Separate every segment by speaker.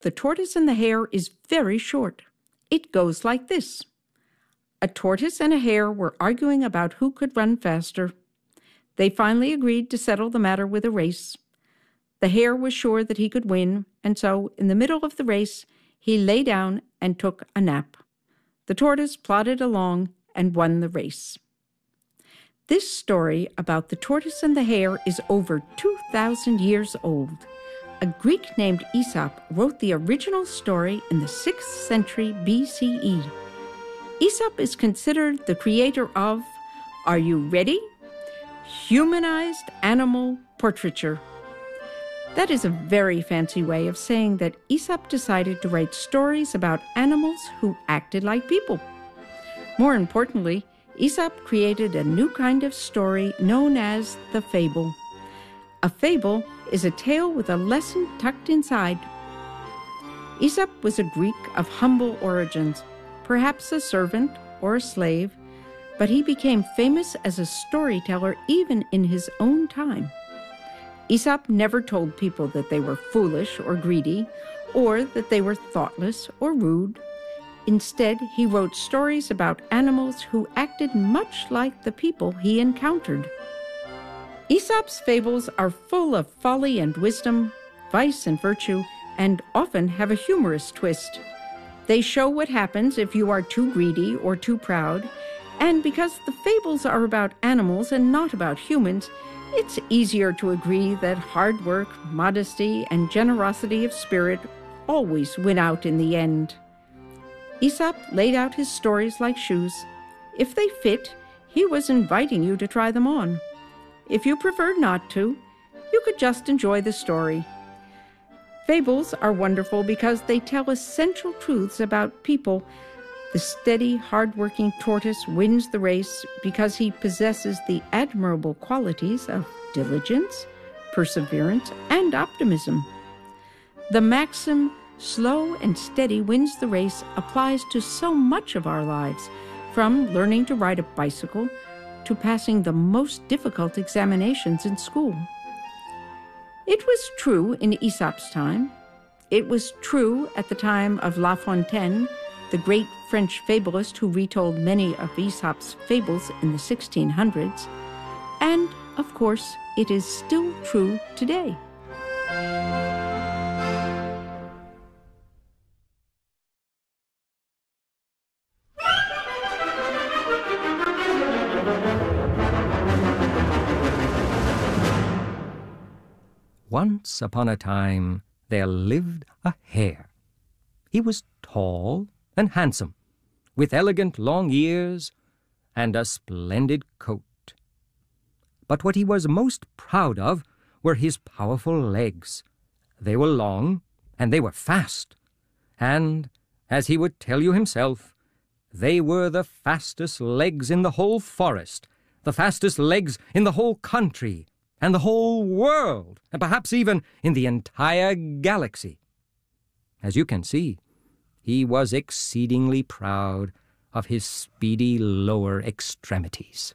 Speaker 1: The Tortoise and the Hare is very short. It goes like this. A tortoise and a hare were arguing about who could run faster. They finally agreed to settle the matter with a race. The hare was sure that he could win, and so, in the middle of the race, he lay down and took a nap. The tortoise plodded along and won the race. This story about the tortoise and the hare is over 2,000 years old. A Greek named Aesop wrote the original story in the 6th century BCE. Aesop is considered the creator of, are you ready? Humanized animal portraiture. That is a very fancy way of saying that Aesop decided to write stories about animals who acted like people. More importantly, Aesop created a new kind of story known as the fable. A fable is a tale with a lesson tucked inside. Aesop was a Greek of humble origins, perhaps a servant or a slave, but he became famous as a storyteller even in his own time. Aesop never told people that they were foolish or greedy, or that they were thoughtless or rude. Instead, he wrote stories about animals who acted much like the people he encountered. Aesop's fables are full of folly and wisdom, vice and virtue, and often have a humorous twist. They show what happens if you are too greedy or too proud, and because the fables are about animals and not about humans, it's easier to agree that hard work, modesty, and generosity of spirit always win out in the end. Aesop laid out his stories like shoes. If they fit, he was inviting you to try them on. If you preferred not to, you could just enjoy the story. Fables are wonderful because they tell essential truths about people. The steady, hard-working tortoise wins the race because he possesses the admirable qualities of diligence, perseverance, and optimism. The maxim, slow and steady wins the race, applies to so much of our lives, from learning to ride a bicycle to passing the most difficult examinations in school. It was true in Aesop's time. It was true at the time of La Fontaine, the great French fabulist who retold many of Aesop's fables in the 1600s. And, of course, it is still true today.
Speaker 2: Once upon a time, there lived a hare. He was tall and handsome, with elegant long ears and a splendid coat. But what he was most proud of were his powerful legs. They were long, and they were fast, and, as he would tell you himself, they were the fastest legs in the whole forest, the fastest legs in the whole country, and the whole world, and perhaps even in the entire galaxy. As you can see, he was exceedingly proud of his speedy lower extremities.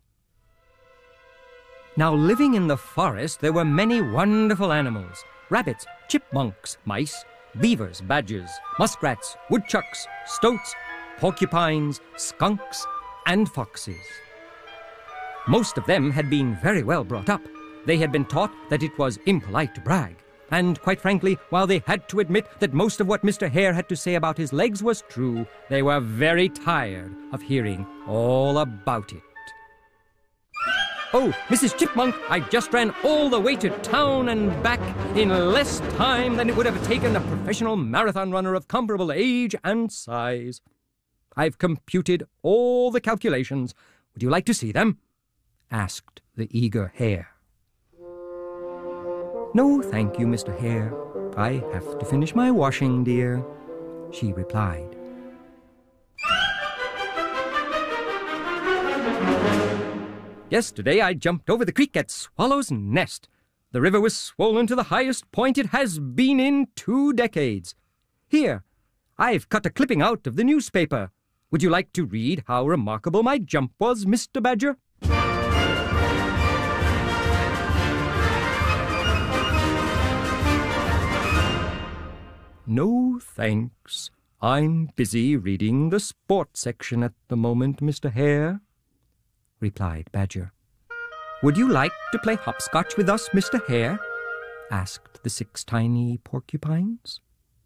Speaker 2: Now, living in the forest, there were many wonderful animals: rabbits, chipmunks, mice, beavers, badgers, muskrats, woodchucks, stoats, porcupines, skunks, and foxes. Most of them had been very well brought up. They had been taught that it was impolite to brag. And, quite frankly, while they had to admit that most of what Mr. Hare had to say about his legs was true, they were very tired of hearing all about it. "Oh, Mrs. Chipmunk, I just ran all the way to town and back in less time than it would have taken a professional marathon runner of comparable age and size. I've computed all the calculations. Would you like to see them?" asked the eager hare. "No, thank you, Mr. Hare. I have to finish my washing, dear," she replied. "Yesterday I jumped over the creek at Swallow's Nest. The river was swollen to the highest point it has been in 2 decades. Here, I've cut a clipping out of the newspaper. Would you like to read how remarkable my jump was, Mr. Badger?" "No, thanks. I'm busy reading the sports section at the moment, Mr. Hare," replied Badger. "Would you like to play hopscotch with us, Mr. Hare?" asked the 6 tiny porcupines.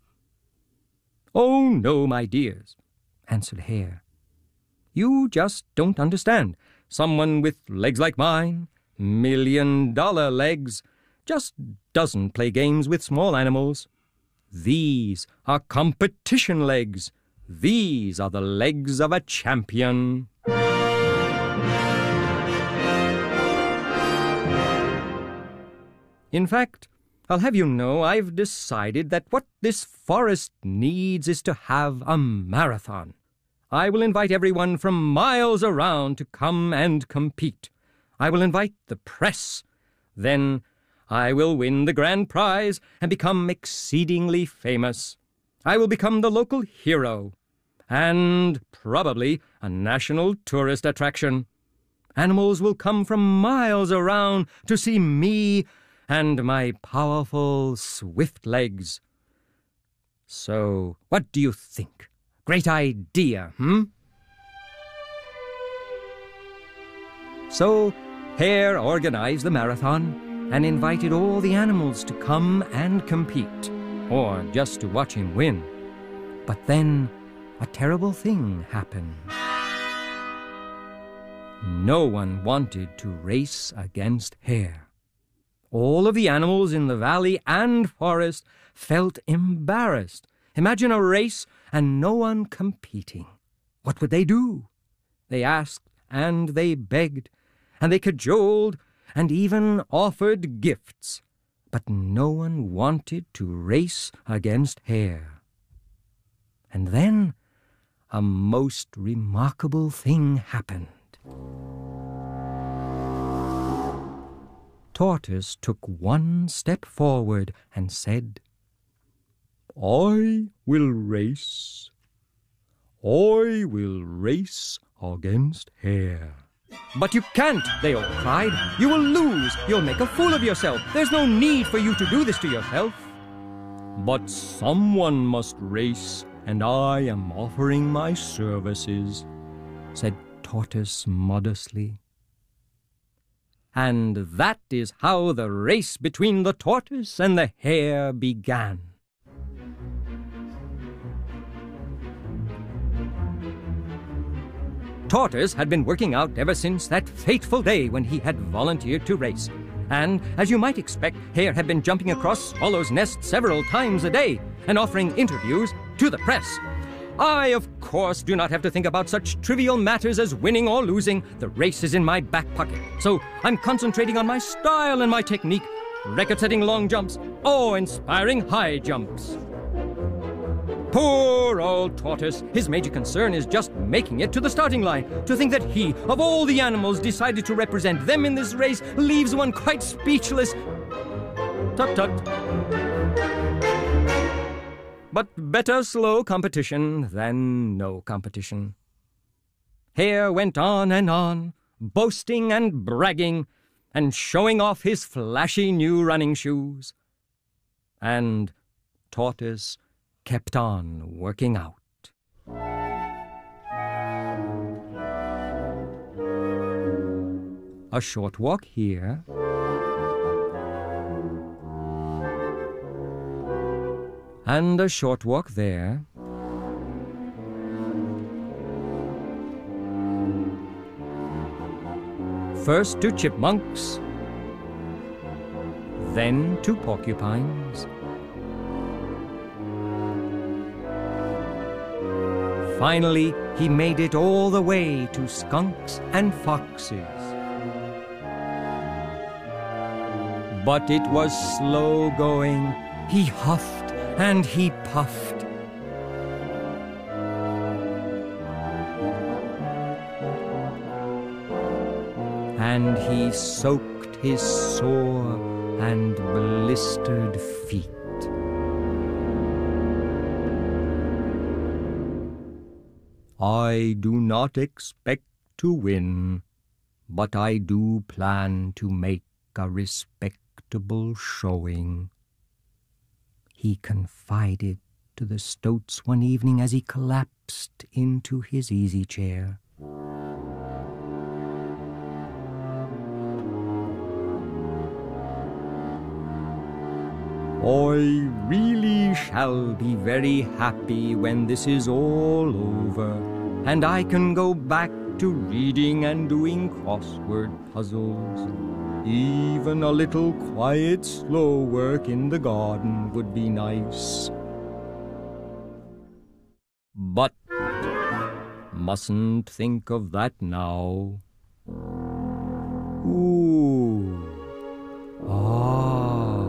Speaker 2: "Oh, no, my dears," answered Hare. "You just don't understand. Someone with legs like mine, $1,000,000 legs, just doesn't play games with small animals. These are competition legs. These are the legs of a champion." In fact, I'll have you know I've decided that what this forest needs is to have a marathon. I will invite everyone from miles around to come and compete. I will invite the press. Then I will win the grand prize and become exceedingly famous. I will become the local hero and probably a national tourist attraction. Animals will come from miles around to see me and my powerful, swift legs. So, what do you think? Great idea, So, Hare organized the marathon and invited all the animals to come and compete, or just to watch him win. But then a terrible thing happened. No one wanted to race against Hare. All of the animals in the valley and forest felt embarrassed. Imagine a race and no one competing. What would they do? They asked and they begged, and they cajoled and even offered gifts. But no one wanted to race against Hare. And then a most remarkable thing happened. Tortoise took one step forward and said, "I will race. I will race against Hare." "But you can't," they all cried. "You will lose. You'll make a fool of yourself. There's no need for you to do this to yourself." "But someone must race, and I am offering my services," said Tortoise modestly. And that is how the race between the tortoise and the hare began. Tortoise had been working out ever since that fateful day when he had volunteered to race. And, as you might expect, Hare had been jumping across Swallow's nest several times a day and offering interviews to the press. I, of course, do not have to think about such trivial matters as winning or losing. The race is in my back pocket. So I'm concentrating on my style and my technique, record-setting long jumps or inspiring high jumps. Poor old Tortoise. His major concern is just making it to the starting line. To think that he, of all the animals, decided to represent them in this race leaves one quite speechless. Tut-tut. But better slow competition than no competition. Hare went on, boasting and bragging, and showing off his flashy new running shoes. And Tortoise kept on working out. A short walk here, and a short walk there. First to chipmunks, then to porcupines. Finally, he made it all the way to skunks and foxes. But it was slow going. He huffed and he puffed. And he soaked his sore and blistered feet. I do not expect to win, but I do plan to make a respectable showing, he confided to the stoats one evening as he collapsed into his easy chair. I really shall be very happy when this is all over, and I can go back to reading and doing crossword puzzles. Even a little quiet, slow work in the garden would be nice. But mustn't think of that now. Ooh. Ah.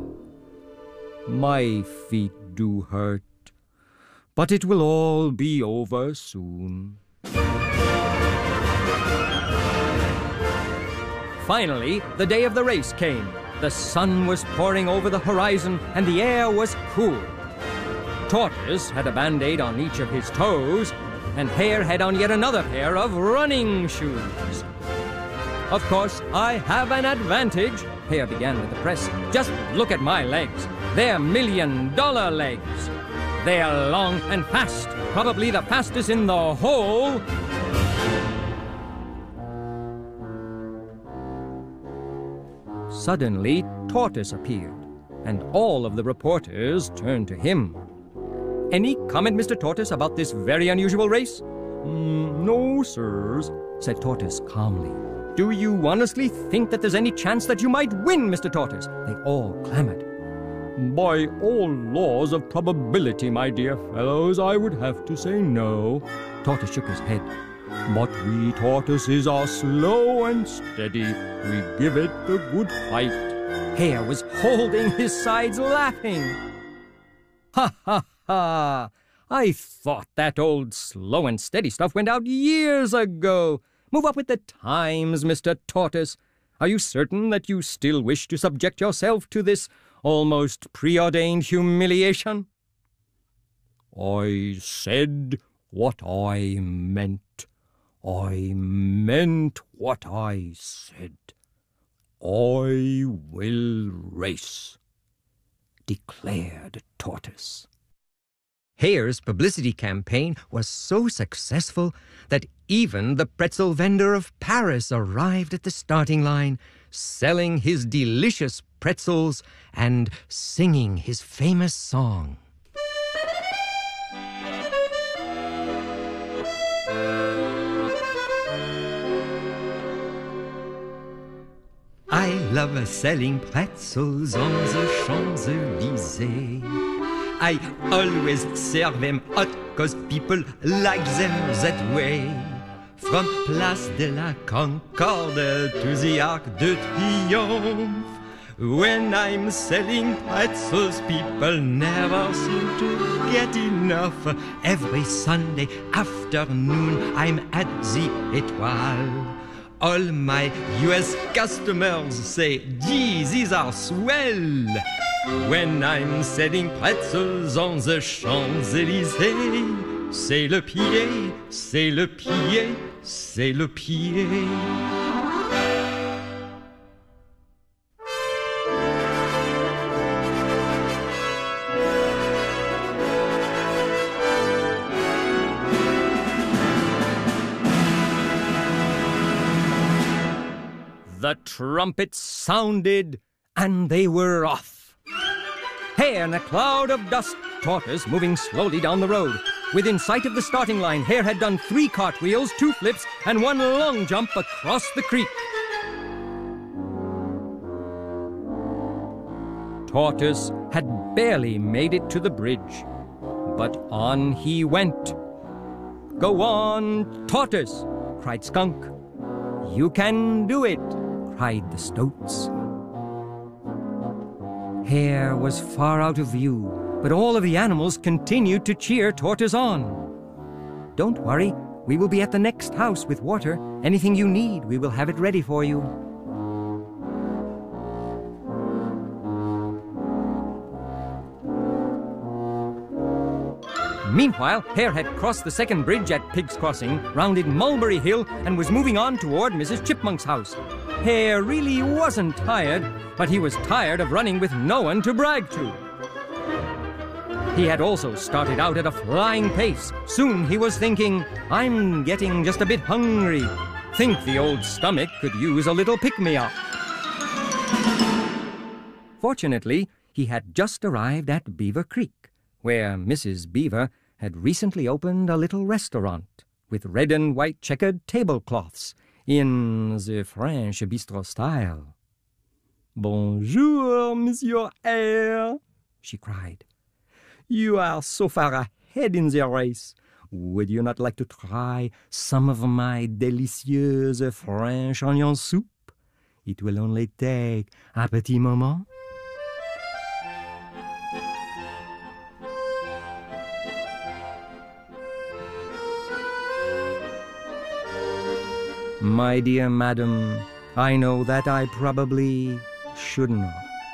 Speaker 2: My feet do hurt, but it will all be over soon. Finally, the day of the race came. The sun was pouring over the horizon, and the air was cool. Tortoise had a band-aid on each of his toes, and Hare had on yet another pair of running shoes. Of course, I have an advantage, Hare began with the press. Just look at my legs. They're $1,000,000 legs. They're long and fast, probably the fastest in the whole... Suddenly, Tortoise appeared, and all of the reporters turned to him. Any comment, Mr. Tortoise, about this very unusual race? No, sirs, said Tortoise calmly. Do you honestly think that there's any chance that you might win, Mr. Tortoise? They all clamored. By all laws of probability, my dear fellows, I would have to say no. Tortoise shook his head. But we tortoises are slow and steady. We give it the good fight. Hare was holding his sides laughing. Ha, ha, ha! I thought that old slow and steady stuff went out years ago. Move up with the times, Mr. Tortoise. Are you certain that you still wish to subject yourself to this almost preordained humiliation? I said what I meant. I meant what I said. I will race, declared Tortoise. Hare's publicity campaign was so successful that even the pretzel vendor of Paris arrived at the starting line, selling his delicious pretzels and singing his famous song. I love selling pretzels on the Champs-Élysées. I always serve them hot, 'cause people like them that way. From Place de la Concorde to the Arc de Triomphe. When I'm selling pretzels, people never seem to get enough. Every Sunday afternoon, I'm at the Étoile. All my US customers say, gee, these are swell. When I'm selling pretzels on the Champs-Élysées, c'est le pied, c'est le pied, c'est le pied. The trumpet sounded, and they were off. Hare in a cloud of dust, Tortoise moving slowly down the road. Within sight of the starting line, Hare had done 3 cartwheels, 2 flips, and 1 long jump across the creek. Tortoise had barely made it to the bridge, but on he went. Go on, Tortoise, cried Skunk. You can do it, cried the Stoats. Hare was far out of view, but all of the animals continued to cheer Tortoise on. Don't worry, we will be at the next house with water. Anything you need, we will have it ready for you. Meanwhile, Hare had crossed the second bridge at Pig's Crossing, rounded Mulberry Hill, and was moving on toward Mrs. Chipmunk's house. Hare really wasn't tired, but he was tired of running with no one to brag to. He had also started out at a flying pace. Soon he was thinking, I'm getting just a bit hungry. Think the old stomach could use a little pick-me-up. Fortunately, he had just arrived at Beaver Creek, where Mrs. Beaver had recently opened a little restaurant with red and white checkered tablecloths in the French bistro style. "Bonjour, Monsieur Hare," she cried. "You are so far ahead in the race. Would you not like to try some of my delicious French onion soup? It will only take a petit moment." "My dear madam, I know that I probably should not.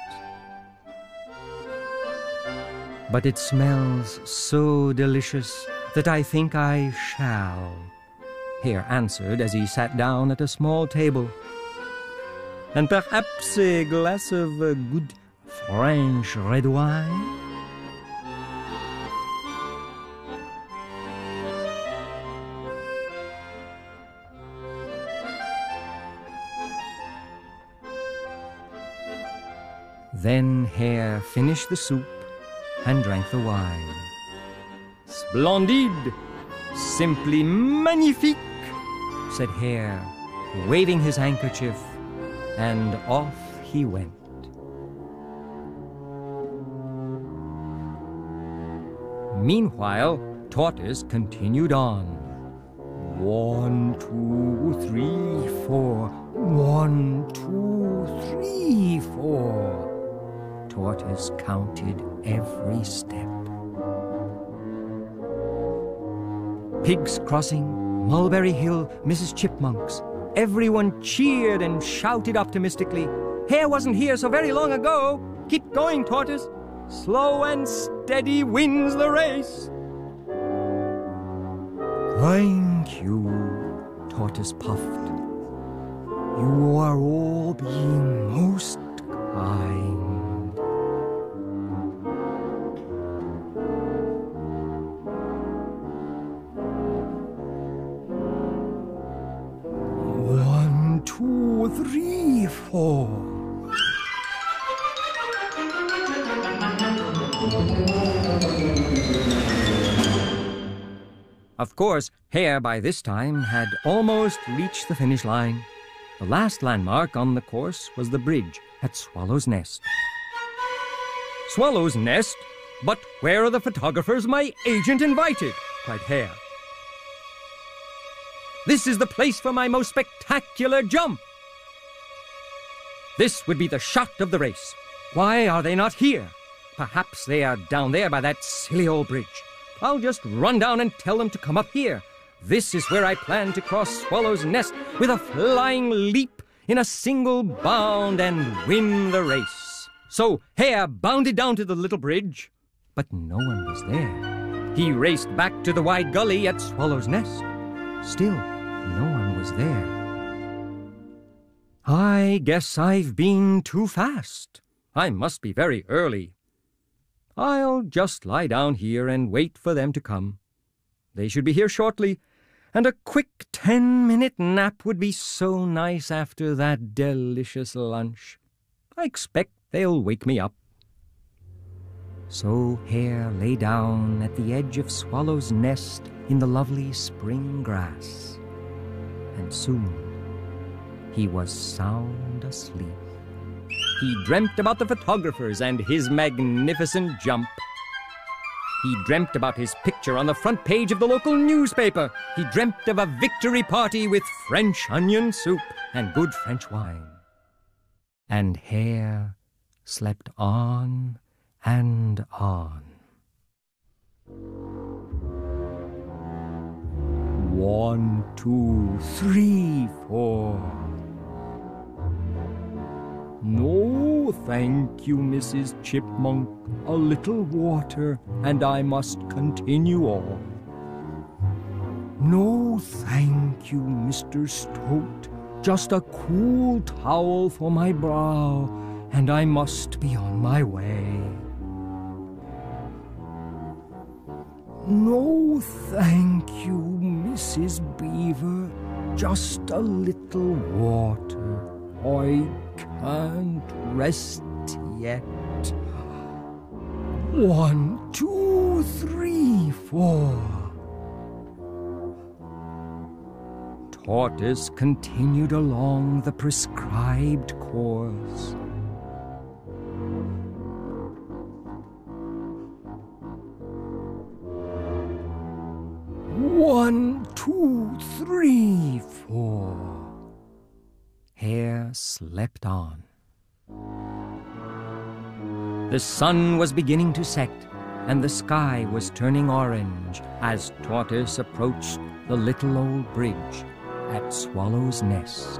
Speaker 2: But it smells so delicious that I think I shall," Hare answered as he sat down at a small table. "And perhaps a glass of good French red wine?" Then Hare finished the soup and drank the wine. "Splendide! Simply magnifique!" said Hare, waving his handkerchief, and off he went. Meanwhile, Tortoise continued on. 1, 2, 3, 4. 1, 2, 3, 4. Tortoise counted every step. Pigs Crossing, Mulberry Hill, Mrs. Chipmunks. Everyone cheered and shouted optimistically. "Hare wasn't here so very long ago. Keep going, Tortoise. Slow and steady wins the race." "Thank you," Tortoise puffed. "You are all being most kind." Two, 3, 4. Of course, Hare by this time had almost reached the finish line. The last landmark on the course was the bridge at Swallow's Nest. "Swallow's Nest? But where are the photographers my agent invited?" cried Hare. "This is the place for my most spectacular jump. This would be the shot of the race. Why are they not here? Perhaps they are down there by that silly old bridge. I'll just run down and tell them to come up here. This is where I plan to cross Swallow's Nest with a flying leap in a single bound and win the race." So Hare bounded down to the little bridge, but no one was there. He raced back to the wide gully at Swallow's Nest. Still, no one was there. "I guess I've been too fast. I must be very early. I'll just lie down here and wait for them to come. They should be here shortly, and a quick 10-minute nap would be so nice after that delicious lunch. I expect they'll wake me up." So Hare lay down at the edge of Swallow's Nest in the lovely spring grass, and soon he was sound asleep. He dreamt about the photographers and his magnificent jump. He dreamt about his picture on the front page of the local newspaper. He dreamt of a victory party with French onion soup and good French wine. And Hare slept on and on. 1, 2, 3, 4. "No, thank you, Mrs. Chipmunk. A little water, and I must continue on." "No, thank you, Mr. Stoat. Just a cool towel for my brow, and I must be on my way." No, thank you, Mrs. Beaver. Just a little water. I can't rest yet. 1, 2, 3, 4. Tortoise continued along the prescribed course. One, 2, 3, 4. Hare slept on. The sun was beginning to set, and the sky was turning orange as Tortoise approached the little old bridge at Swallow's Nest.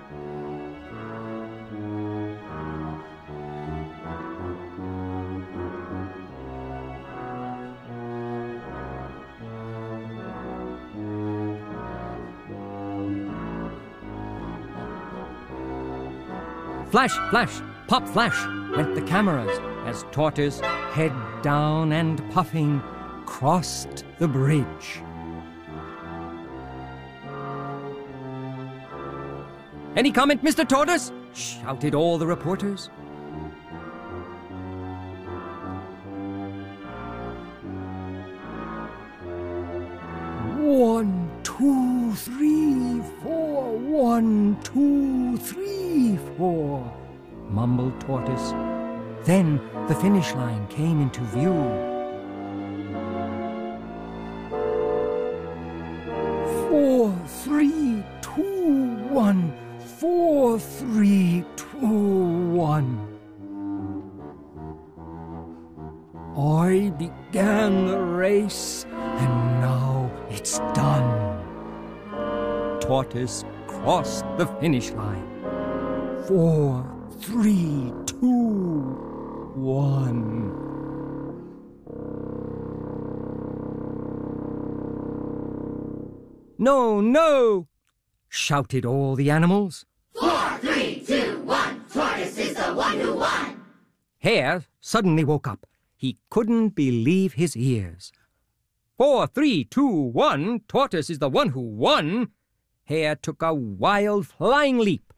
Speaker 2: Flash, flash, pop, flash went the cameras as Tortoise, head down and puffing, crossed the bridge. Any comment, Mr. Tortoise? Shouted all the reporters. One, 2, 3, 4. 1, 2, 3, 4. Mumbled Tortoise. Then the finish line came into view. 4, 3, 2, 1. 4, 3, 2, 1. I began the race, and now it's done. Tortoise crossed the finish line. 4, 3, 2, 1. No, no! Shouted all the animals.
Speaker 3: 4, 3, 2, 1. Tortoise is the one who won.
Speaker 2: Hare suddenly woke up. He couldn't believe his ears. 4, 3, 2, 1. Tortoise is the one who won. Hare took a wild flying leap.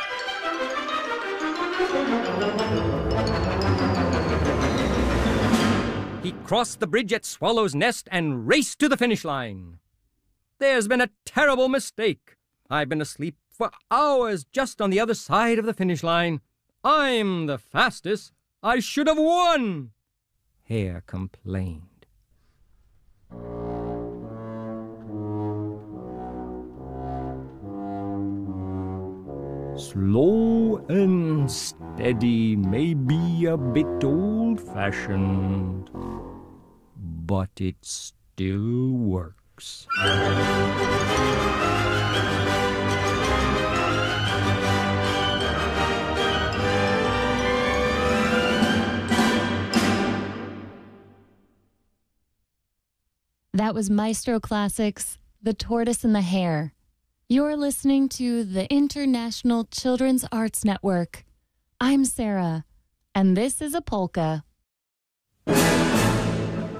Speaker 2: He crossed the bridge at Swallow's Nest and raced to the finish line. There's been a terrible mistake. I've been asleep for hours just on the other side of the finish line. I'm the fastest. I should have won, Hare complained. Slow and steady may be a bit old-fashioned, but it still works.
Speaker 4: That was Maestro Classics, The Tortoise and the Hare. You're listening to the International Children's Arts Network. I'm Sarah, and this is a polka.